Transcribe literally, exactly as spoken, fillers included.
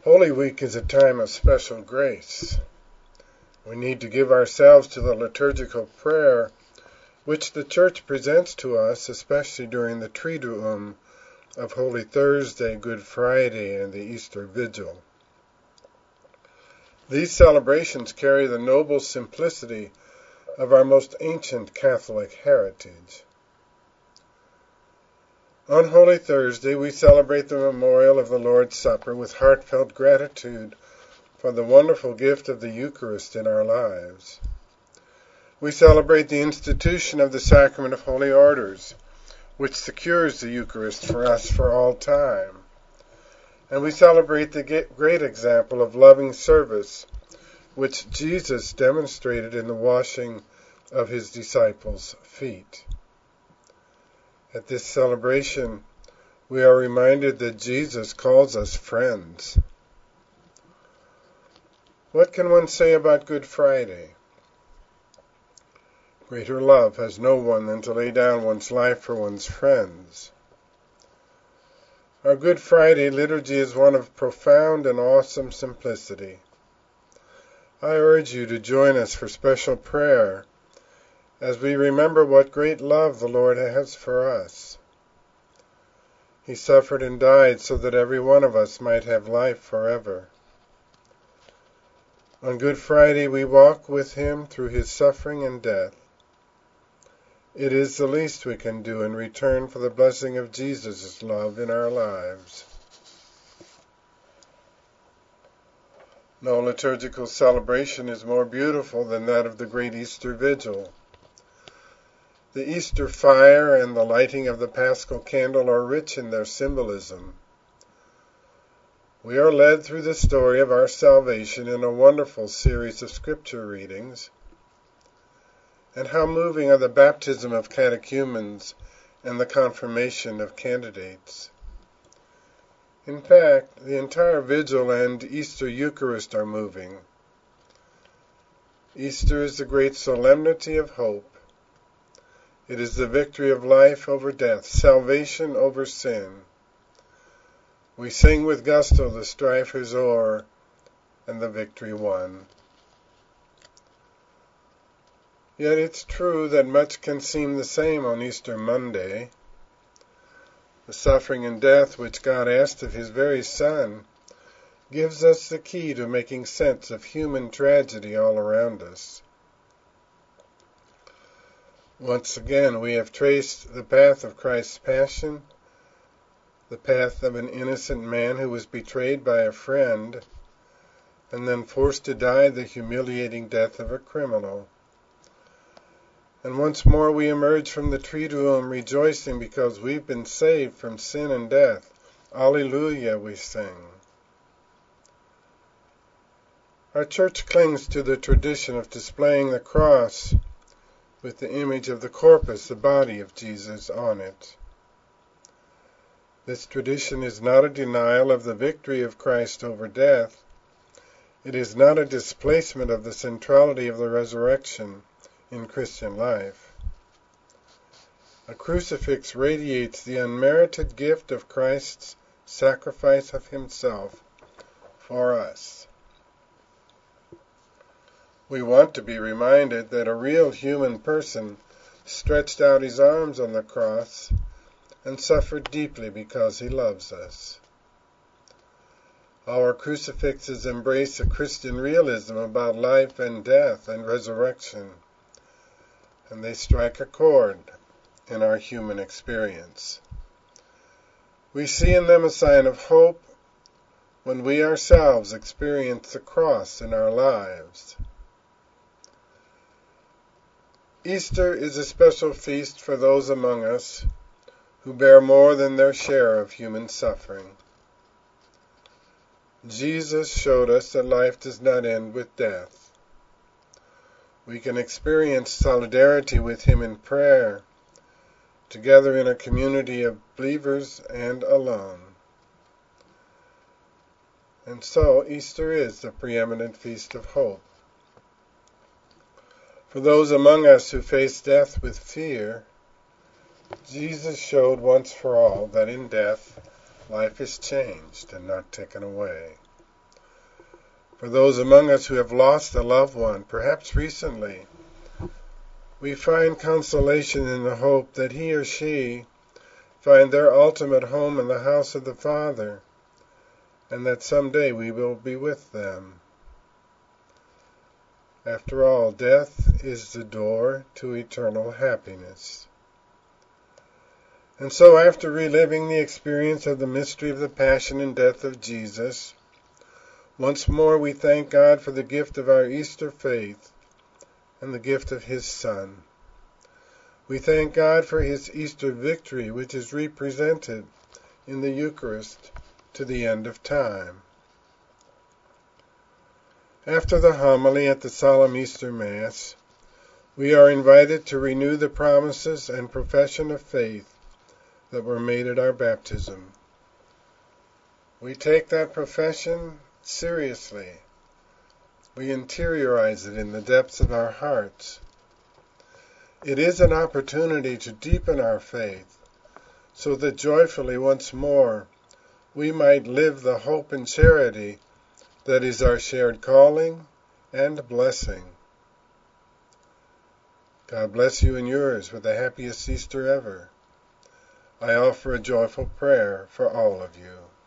Holy Week is a time of special grace. We need to give ourselves to the liturgical prayer which the Church presents to us, especially during the Triduum of Holy Thursday, Good Friday, and the Easter Vigil. These celebrations carry the noble simplicity of our most ancient Catholic heritage. On Holy Thursday, we celebrate the memorial of the Lord's Supper with heartfelt gratitude for the wonderful gift of the Eucharist in our lives. We celebrate the institution of the Sacrament of Holy Orders, which secures the Eucharist for us for all time. And we celebrate the great example of loving service, which Jesus demonstrated in the washing of his disciples' feet. At this celebration, we are reminded that Jesus calls us friends. What can one say about Good Friday? Greater love has no one than to lay down one's life for one's friends. Our Good Friday liturgy is one of profound and awesome simplicity. I urge you to join us for special prayer as we remember what great love the Lord has for us. He suffered and died so that every one of us might have life forever. On Good Friday we walk with him through his suffering and death. It is the least we can do in return for the blessing of Jesus' love in our lives. No liturgical celebration is more beautiful than that of the great Easter Vigil. The Easter fire and the lighting of the Paschal candle are rich in their symbolism. We are led through the story of our salvation in a wonderful series of scripture readings. And how moving are the baptism of catechumens and the confirmation of candidates. In fact, the entire Vigil and Easter Eucharist are moving. Easter is the great solemnity of hope. It is the victory of life over death, salvation over sin. We sing with gusto, the strife is o'er, and the victory won. Yet it's true that much can seem the same on Easter Monday. The suffering and death which God asked of his very Son gives us the key to making sense of human tragedy all around us. Once again, we have traced the path of Christ's passion, the path of an innocent man who was betrayed by a friend and then forced to die the humiliating death of a criminal. And once more we emerge from the Triduum rejoicing because we've been saved from sin and death. Alleluia, we sing. Our Church clings to the tradition of displaying the cross with the image of the corpus, the body of Jesus, on it. This tradition is not a denial of the victory of Christ over death. It is not a displacement of the centrality of the resurrection in Christian life. A crucifix radiates the unmerited gift of Christ's sacrifice of himself for us. We want to be reminded that a real human person stretched out his arms on the cross and suffered deeply because he loves us. Our crucifixes embrace a Christian realism about life and death and resurrection, and they strike a chord in our human experience. We see in them a sign of hope when we ourselves experience the cross in our lives. Easter is a special feast for those among us who bear more than their share of human suffering. Jesus showed us that life does not end with death. We can experience solidarity with him in prayer, together in a community of believers and alone. And so Easter is the preeminent feast of hope. For those among us who face death with fear, Jesus showed once for all that in death life is changed and not taken away. For those among us who have lost a loved one, perhaps recently, we find consolation in the hope that he or she find their ultimate home in the house of the Father, and that someday we will be with them. After all, death is the door to eternal happiness. And so, after reliving the experience of the mystery of the passion and death of Jesus, once more we thank God for the gift of our Easter faith and the gift of His Son. We thank God for His Easter victory, which is represented in the Eucharist to the end of time. After the homily at the solemn Easter Mass, we are invited to renew the promises and profession of faith that were made at our baptism. We take that profession seriously. We interiorize it in the depths of our hearts. It is an opportunity to deepen our faith, so that joyfully once more we might live the hope and charity that is our shared calling and blessing. God bless you and yours with the happiest Easter ever. I offer a joyful prayer for all of you.